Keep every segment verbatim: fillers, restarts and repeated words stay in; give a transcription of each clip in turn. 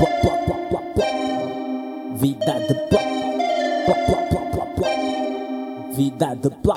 Vida de bloco, vida de bloco.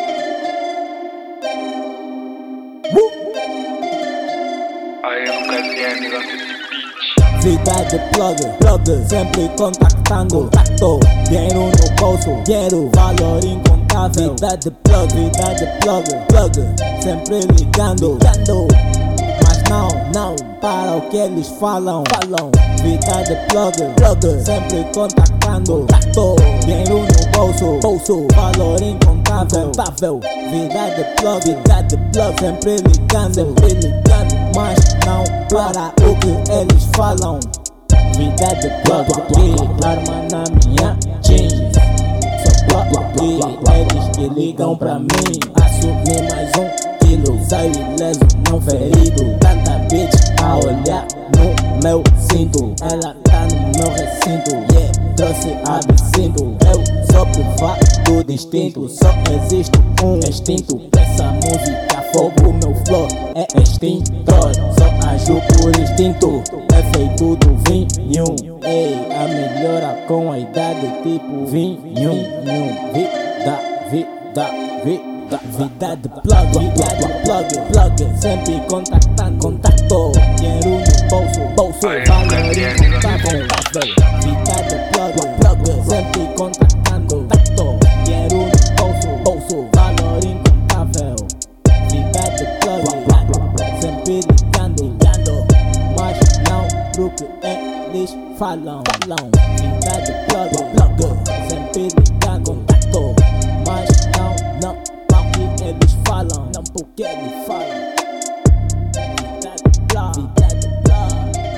Aí eu nunca vi a amiga desse beat. Vida de plug, plug, sempre contactando, contacto, dinheiro no bolso, dinheiro, valor incontável. Vida de plug, vida de plug, plug, sempre ligando, ligando. Mas não, não, para o que eles falam, falam. Vida de plug, plug, sempre contactando, contacto, dinheiro no bolso, bolso, valor incontável, incontável. Vida de plug, vida de plug, sempre ligando, sempre ligando. Mas não para o que eles falam. Vida de plug, arma na minha jeans. Só plug, eles que ligam pra mim. Assumi mais um quilo, saio ileso, não ferido. Tanta bitch a olhar no meu cinto. Ela tá no meu recinto, yeah, trouxe absinto. Eu sou privado do instinto, só existe um instinto. Essa música fogo, meu flow é extintor. Só ajo por instinto, é feito do vinho. Ei, a melhora com a idade tipo vinho. Vida, vida, vida, vida de plug, vida de plug, plug, sempre contactando, contacto, dinheiro no bolso, bolso, valor incontável. Vida de plug, plug, sempre contactando, contacto, dinheiro no bolso, bolso, valor incontável. Vida de plug, sempre ligando, ligando, mas não pro que eles falam, falam. Vida de plug, plug, sempre ligando, contacto, mas não, não pro que eles falam, não pro que eles falam. Vida de plug, vida de plug,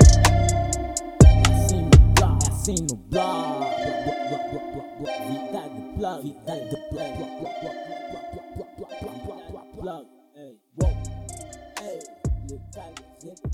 assim no blog, assim no blog. Vida de plug, vida de plug, plug, hey, wow, hey, legalized.